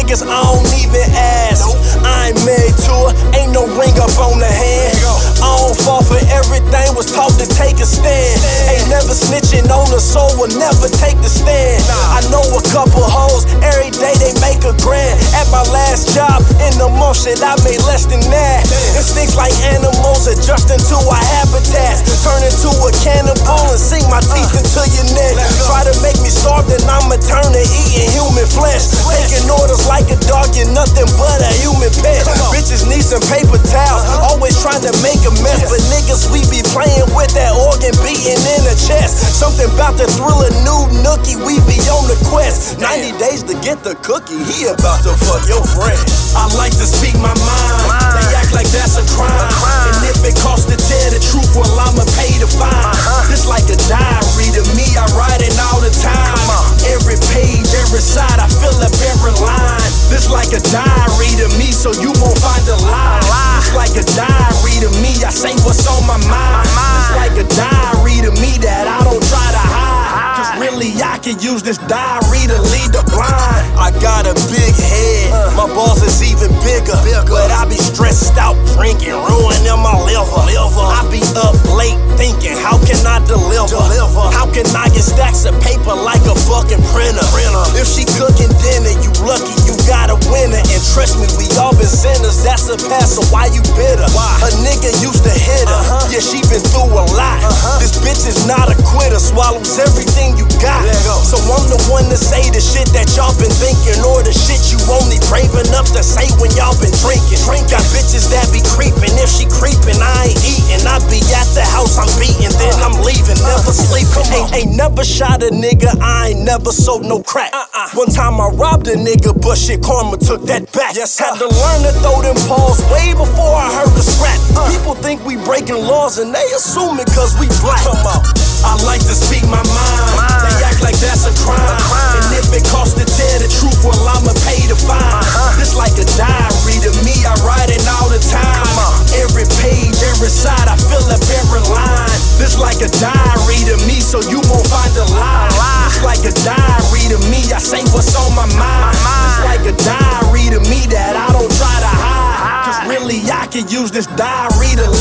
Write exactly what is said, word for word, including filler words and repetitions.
niggas, I don't even ask. I ain't married to her, ain't no ring up on the hand. I don't fall for everything, was taught to take a stand. Ain't never snitching on the soul, will never take the stand. I know a couple hoes, every day they make a grand. At my last job, in the month, shit, I made less than that. Instincts like animals, adjusting to our habitats. Turn into a cannibal and sink my teeth into your neck. Try to make me starve, then I'ma turn to eating human flesh. Taking orders like a dog, you're nothing but a human pet. Bitches need some paper towels, always trying to make a mess. But niggas, we be playing with that organ beating in the chest. Something about the thrill of new nookie, we be on the quest. ninety days to get the cookie, he about to fuck your friend. I like to speak my mind, they act like that's a crime. And if it costs to tell the truth, well I'ma pay the fine. This like a diary to me, I write it all the time. Every page, every side, I fill up every line. This like a diary to me, so you won't find a lie. This like a diary to me, I say what's on my mind. It's like a diary to me that I don't try to hide. Cause really I can use this diary to lead the blind. I got a big head, my balls is even bigger. But I be stressed out, drinking, ruining my liver. I be up late thinking, how can I deliver? How can I get stacks of paper like a fucking printer? If she cooking dinner, you lucky you got a winner. And trust me, we all been sinners, that's a pass, so why you bitter? A nigga used to hit her, yeah she been through a lot. This bitch is not a quitter, swallows everything you got. So I'm the one to say the shit that y'all been thinking, or the shit you only brave enough to say when y'all been drinking. Got bitches that be creeping, if she creeping, I ain't eating. I be at the house, I'm beating, then I'm leaving, never sleeping. Ain't, ain't never shot a nigga, I ain't never sold no crack. One time I robbed a nigga, but shit, karma took that back. Had to learn to throw them paws way before I heard the scrap. People think we breaking laws and they assume it cause we black. I like to speak my mind, they act like that's a crime. And if it costs to tell the truth, well I'ma pay the fine. This like a diary to me, I write it all the time. Every page, every side, I fill up every line. This like a diary to me, so you won't find a lie. This like a diary to me, I say what's on my mind. It's like a diary to me that I don't try to hide. Cause really I can use this diary to